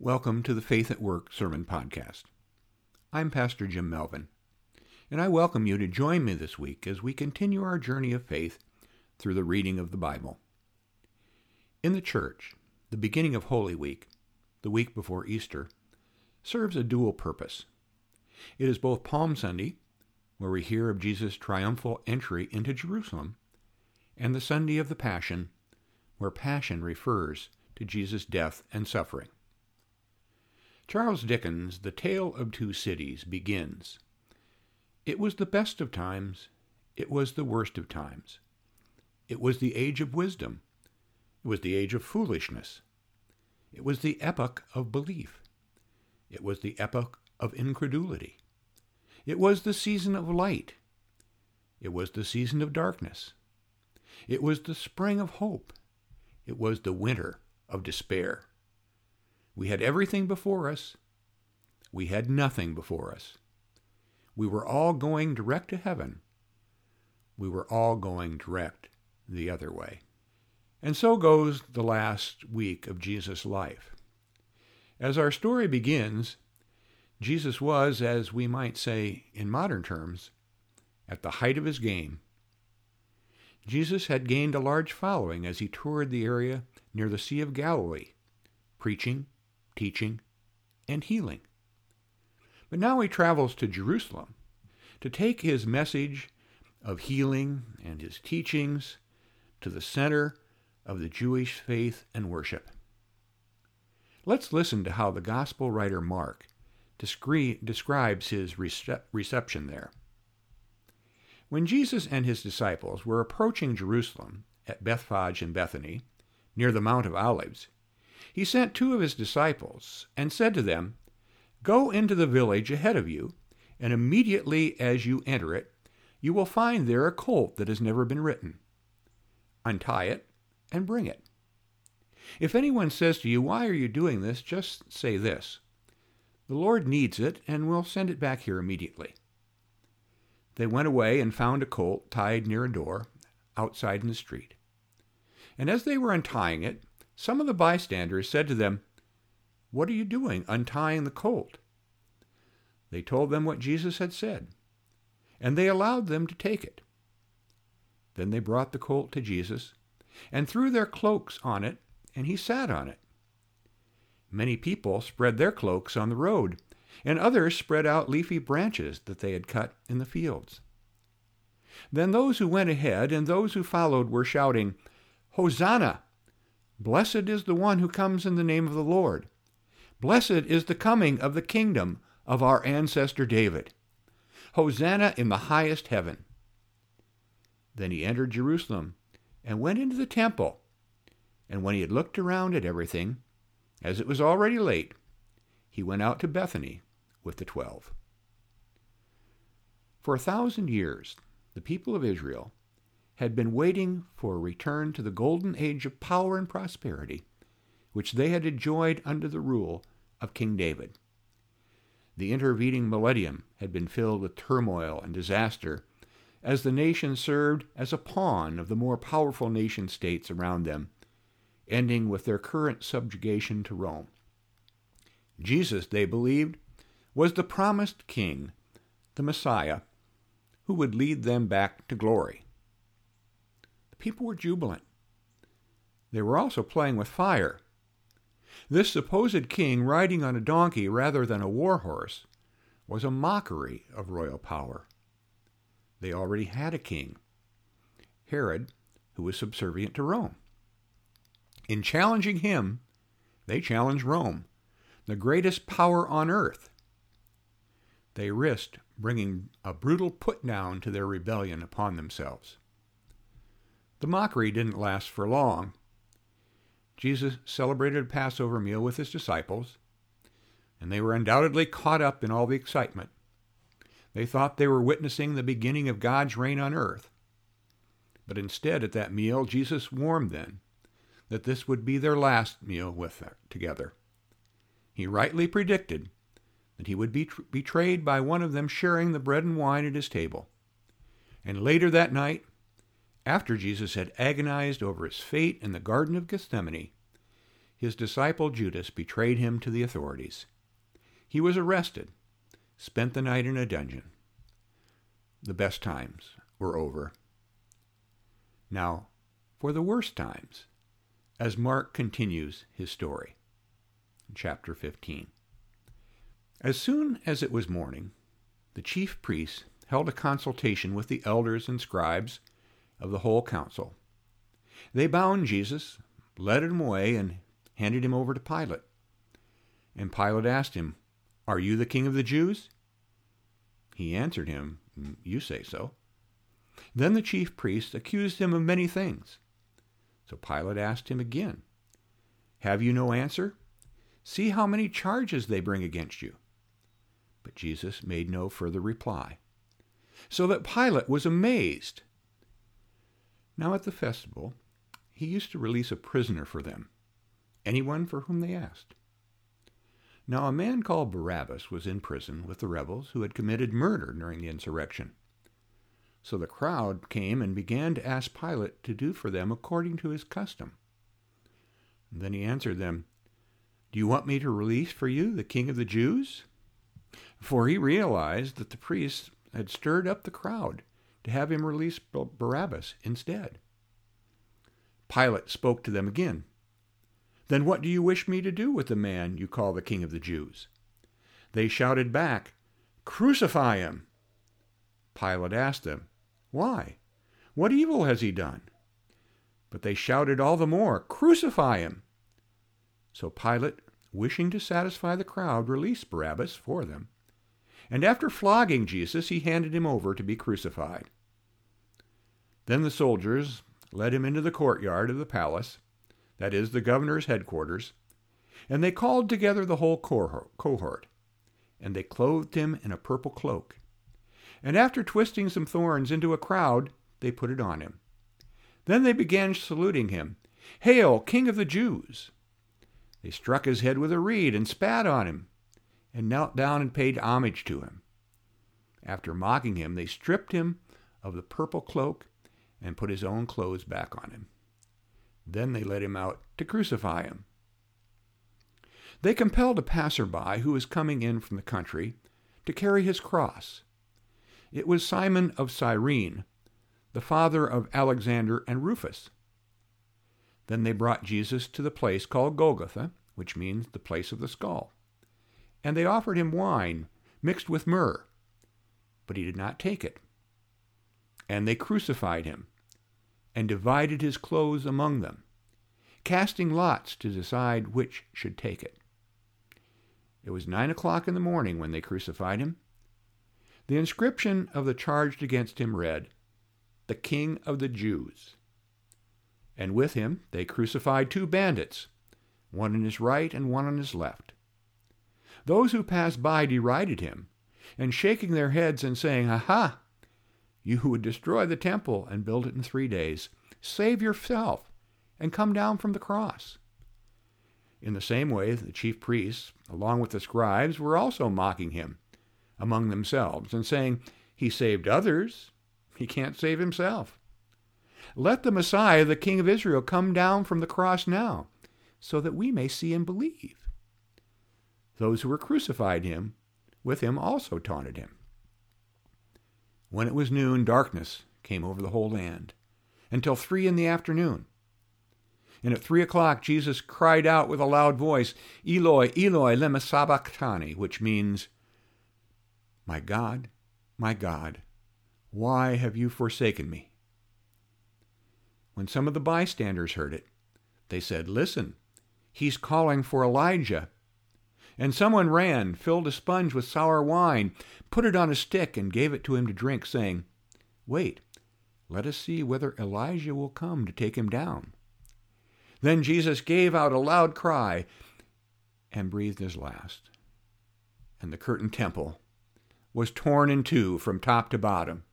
Welcome to the Faith at Work Sermon Podcast. I'm Pastor Jim Melvin, and I welcome you to join me this week as we continue our journey of faith through the reading of the Bible. In the church, the beginning of Holy Week, the week before Easter, serves a dual purpose. It is both Palm Sunday, where we hear of Jesus' triumphal entry into Jerusalem, and the Sunday of the Passion, where Passion refers to Jesus' death and suffering. Charles Dickens' The Tale of Two Cities begins, "It was the best of times, it was the worst of times. It was the age of wisdom, it was the age of foolishness. It was the epoch of belief, it was the epoch of incredulity. It was the season of light, it was the season of darkness. It was the spring of hope, it was the winter of despair. We had everything before us. We had nothing before us. We were all going direct to heaven. We were all going direct the other way." And so goes the last week of Jesus' life. As our story begins, Jesus was, as we might say in modern terms, at the height of his game. Jesus had gained a large following as he toured the area near the Sea of Galilee, preaching, teaching, and healing. But now he travels to Jerusalem to take his message of healing and his teachings to the center of the Jewish faith and worship. Let's listen to how the gospel writer Mark describes his reception there. When Jesus and his disciples were approaching Jerusalem at Bethphage and Bethany, near the Mount of Olives, he sent two of his disciples and said to them, "Go into the village ahead of you, and immediately as you enter it, you will find there a colt that has never been ridden. Untie it and bring it. If anyone says to you, 'Why are you doing this?' just say this, 'The Lord needs it, and will send it back here immediately.'" They went away and found a colt tied near a door outside in the street. And as they were untying it, some of the bystanders said to them, "What are you doing untying the colt?" They told them what Jesus had said, and they allowed them to take it. Then they brought the colt to Jesus and threw their cloaks on it, and he sat on it. Many people spread their cloaks on the road, and others spread out leafy branches that they had cut in the fields. Then those who went ahead and those who followed were shouting, "Hosanna! Blessed is the one who comes in the name of the Lord. Blessed is the coming of the kingdom of our ancestor David. Hosanna in the highest heaven." Then he entered Jerusalem and went into the temple. And when he had looked around at everything, as it was already late, he went out to Bethany with the 12. For 1,000 years, the people of Israel had been waiting for a return to the golden age of power and prosperity, which they had enjoyed under the rule of King David. The intervening millennium had been filled with turmoil and disaster, as the nation served as a pawn of the more powerful nation-states around them, ending with their current subjugation to Rome. Jesus, they believed, was the promised king, the Messiah, who would lead them back to glory. People were jubilant. They were also playing with fire. This supposed king riding on a donkey rather than a war horse was a mockery of royal power. They already had a king, Herod, who was subservient to Rome. In challenging him, they challenged Rome, the greatest power on earth. They risked bringing a brutal put-down to their rebellion upon themselves. The mockery didn't last for long. Jesus celebrated a Passover meal with his disciples, and they were undoubtedly caught up in all the excitement. They thought they were witnessing the beginning of God's reign on earth. But instead, at that meal, Jesus warned them that this would be their last meal together. He rightly predicted that he would be betrayed by one of them sharing the bread and wine at his table. And later that night, after Jesus had agonized over his fate in the Garden of Gethsemane, his disciple Judas betrayed him to the authorities. He was arrested, spent the night in a dungeon. The best times were over. Now, for the worst times, as Mark continues his story. Chapter 15. As soon as it was morning, the chief priests held a consultation with the elders and scribes of the whole council. They bound Jesus, led him away, and handed him over to Pilate. And Pilate asked him, "Are you the king of the Jews?" He answered him, "You say so." Then the chief priests accused him of many things. So Pilate asked him again, "Have you no answer? See how many charges they bring against you." But Jesus made no further reply, so that Pilate was amazed. Now at the festival, he used to release a prisoner for them, anyone for whom they asked. Now a man called Barabbas was in prison with the rebels who had committed murder during the insurrection. So the crowd came and began to ask Pilate to do for them according to his custom. And then he answered them, "Do you want me to release for you the king of the Jews?" For he realized that the priests had stirred up the crowd to have him release Barabbas instead. Pilate spoke to them again. "Then what do you wish me to do with the man you call the king of the Jews?" They shouted back, "Crucify him!" Pilate asked them, "Why? What evil has he done?" But they shouted all the more, "Crucify him!" So Pilate, wishing to satisfy the crowd, released Barabbas for them. And after flogging Jesus, he handed him over to be crucified. Then the soldiers led him into the courtyard of the palace, that is, the governor's headquarters, and they called together the whole cohort, and they clothed him in a purple cloak. And after twisting some thorns into a crowd, they put it on him. Then they began saluting him, "Hail, King of the Jews!" They struck his head with a reed and spat on him, and knelt down and paid homage to him. After mocking him, they stripped him of the purple cloak and put his own clothes back on him. Then they led him out to crucify him. They compelled a passerby who was coming in from the country to carry his cross. It was Simon of Cyrene, the father of Alexander and Rufus. Then they brought Jesus to the place called Golgotha, which means the place of the skull. And they offered him wine mixed with myrrh, but he did not take it. And they crucified him and divided his clothes among them, casting lots to decide which should take it. It was 9 o'clock in the morning when they crucified him. The inscription of the charge against him read, "The King of the Jews." And with him they crucified 2 bandits, one on his right and one on his left. Those who passed by derided him, and shaking their heads and saying, "Aha! You who would destroy the temple and build it in 3 days, save yourself and come down from the cross." In the same way, the chief priests, along with the scribes, were also mocking him among themselves and saying, "He saved others, he can't save himself. Let the Messiah, the King of Israel, come down from the cross now, so that we may see and believe." Those who were crucified with him also taunted him. When it was noon, darkness came over the whole land until 3 in the afternoon. And at 3 o'clock, Jesus cried out with a loud voice, "Eloi, Eloi, lema sabachthani," which means, my God, why have you forsaken me?" When some of the bystanders heard it, they said, "Listen, he's calling for Elijah." And someone ran, filled a sponge with sour wine, put it on a stick, and gave it to him to drink, saying, "Wait, let us see whether Elijah will come to take him down." Then Jesus gave out a loud cry and breathed his last. And the curtained temple was torn in two from top to bottom.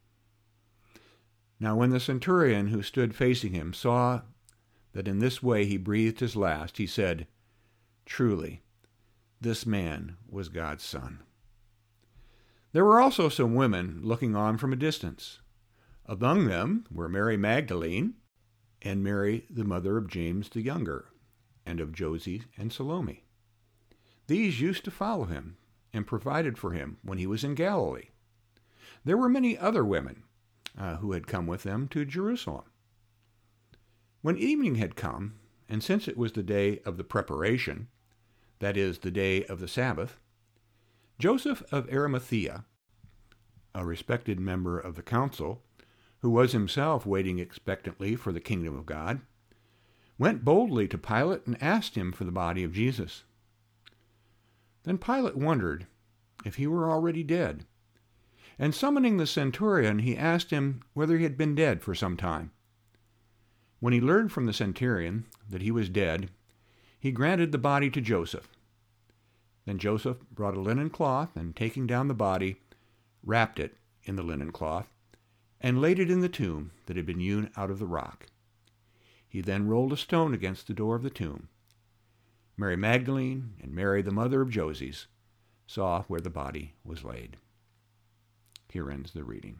Now when the centurion who stood facing him saw that in this way he breathed his last, he said, "Truly, this man was God's Son." There were also some women looking on from a distance. Among them were Mary Magdalene and Mary, the mother of James the Younger, and of Josie and Salome. These used to follow him and provided for him when he was in Galilee. There were many other women who had come with them to Jerusalem. When evening had come, and since it was the day of the preparation, that is, the day of the Sabbath, Joseph of Arimathea, a respected member of the council, who was himself waiting expectantly for the kingdom of God, went boldly to Pilate and asked him for the body of Jesus. Then Pilate wondered if he were already dead, and summoning the centurion, he asked him whether he had been dead for some time. When he learned from the centurion that he was dead, he granted the body to Joseph. Then Joseph brought a linen cloth, and taking down the body, wrapped it in the linen cloth, and laid it in the tomb that had been hewn out of the rock. He then rolled a stone against the door of the tomb. Mary Magdalene and Mary, the mother of Joses, saw where the body was laid. Here ends the reading.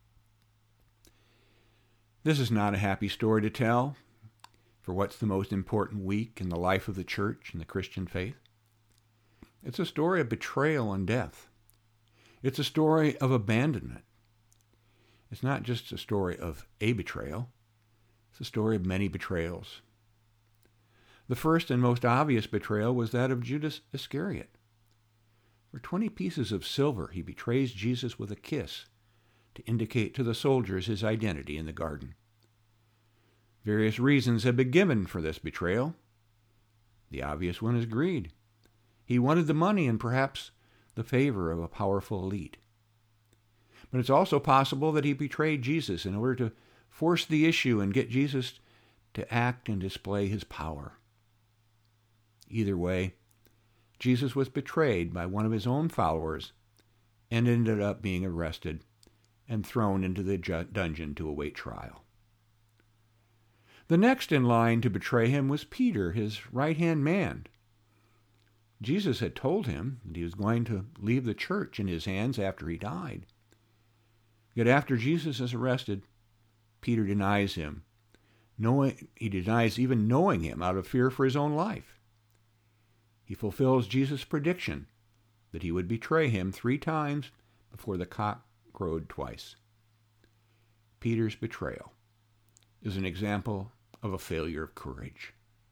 This is not a happy story to tell for what's the most important week in the life of the church and the Christian faith. It's a story of betrayal and death. It's a story of abandonment. It's not just a story of a betrayal. It's a story of many betrayals. The first and most obvious betrayal was that of Judas Iscariot. For 20 pieces of silver, he betrays Jesus with a kiss to indicate to the soldiers his identity in the garden. Various reasons have been given for this betrayal. The obvious one is greed. He wanted the money and perhaps the favor of a powerful elite. But it's also possible that he betrayed Jesus in order to force the issue and get Jesus to act and display his power. Either way, Jesus was betrayed by one of his own followers and ended up being arrested and thrown into the dungeon to await trial. The next in line to betray him was Peter, his right-hand man. Jesus had told him that he was going to leave the church in his hands after he died. Yet after Jesus is arrested, Peter denies him. He denies even knowing him out of fear for his own life. He fulfills Jesus' prediction that he would betray him 3 times before the cock crowed twice. Peter's betrayal is an example of a failure of courage.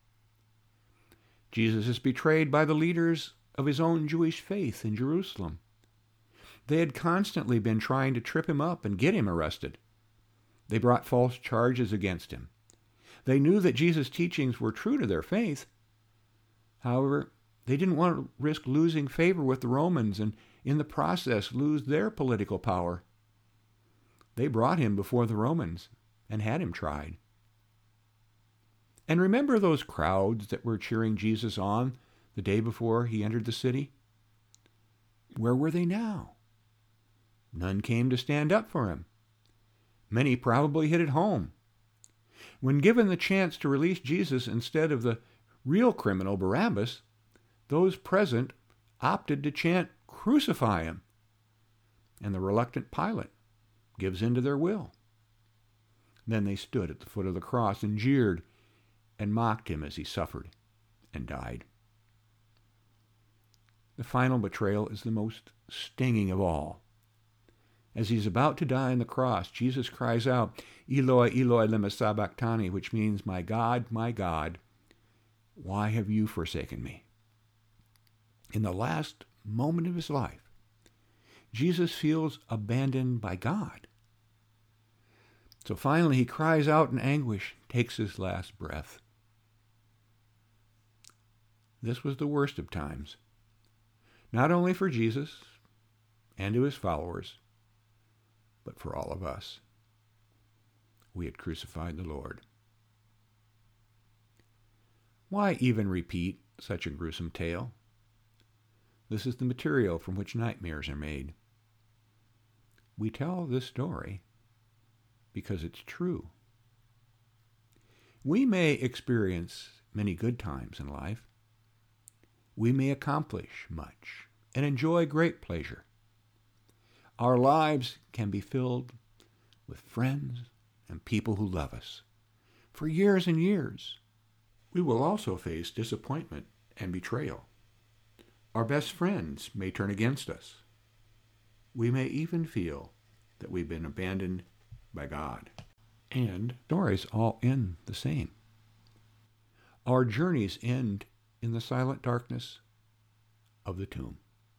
Jesus is betrayed by the leaders of his own Jewish faith in Jerusalem. They had constantly been trying to trip him up and get him arrested. They brought false charges against him. They knew that Jesus' teachings were true to their faith. However, they didn't want to risk losing favor with the Romans and in the process lose their political power. They brought him before the Romans and had him tried. And remember those crowds that were cheering Jesus on the day before he entered the city? Where were they now? None came to stand up for him. Many probably hid at home. When given the chance to release Jesus instead of the real criminal Barabbas, those present opted to chant, "Crucify him," and the reluctant Pilate gives in to their will. Then they stood at the foot of the cross and jeered and mocked him as he suffered and died. The final betrayal is the most stinging of all. As he's about to die on the cross, Jesus cries out, "Eloi, Eloi, lema sabachthani," which means, my God, why have you forsaken me?" In the last moment of his life, Jesus feels abandoned by God. So finally he cries out in anguish, takes his last breath. This was the worst of times, not only for Jesus and to his followers, but for all of us. We had crucified the Lord. Why even repeat such a gruesome tale? This is the material from which nightmares are made. We tell this story because it's true. We may experience many good times in life. We may accomplish much and enjoy great pleasure. Our lives can be filled with friends and people who love us for years and years, We will also face disappointment and betrayal. Our best friends may turn against us. We may even feel that we've been abandoned by God. And stories all end the same. Our journeys end in the silent darkness of the tomb.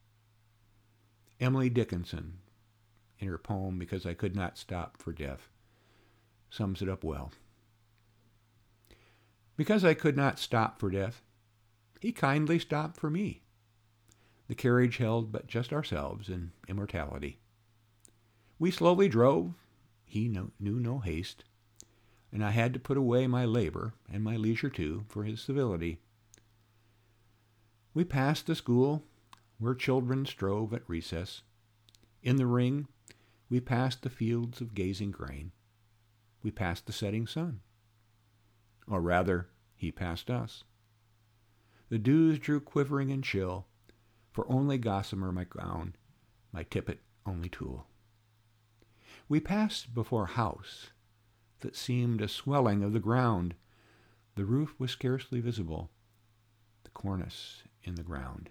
Emily Dickinson, in her poem Because I Could Not Stop for Death, sums it up well. Because I could not stop for death, he kindly stopped for me. The carriage held but just ourselves in immortality. We slowly drove, he knew no haste, and I had to put away my labor, and my leisure too, for his civility. We passed the school where children strove at recess. In the ring, we passed the fields of gazing grain. We passed the setting sun. Or rather, he passed us. The dews drew quivering and chill, for only gossamer my gown, my tippet only tulle. We passed before a house that seemed a swelling of the ground. The roof was scarcely visible, the cornice in the ground.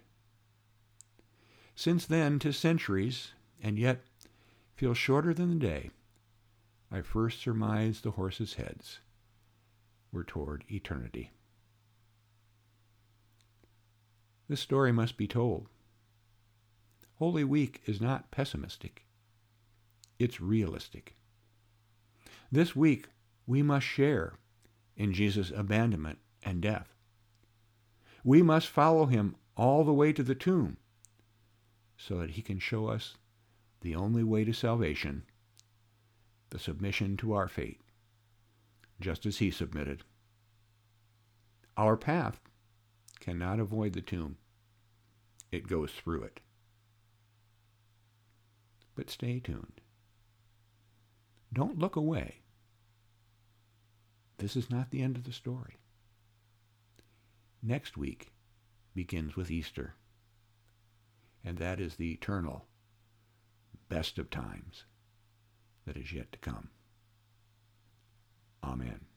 Since then, 'tis centuries, and yet feels shorter than the day I first surmised the horses' heads were toward eternity. This story must be told. Holy Week is not pessimistic. It's realistic. This week, we must share in Jesus' abandonment and death. We must follow him all the way to the tomb so that he can show us the only way to salvation, the submission to our fate, just as he submitted. Our path cannot avoid the tomb. It goes through it. But stay tuned. Don't look away. This is not the end of the story. Next week begins with Easter, and that is the eternal best of times that is yet to come. Amen.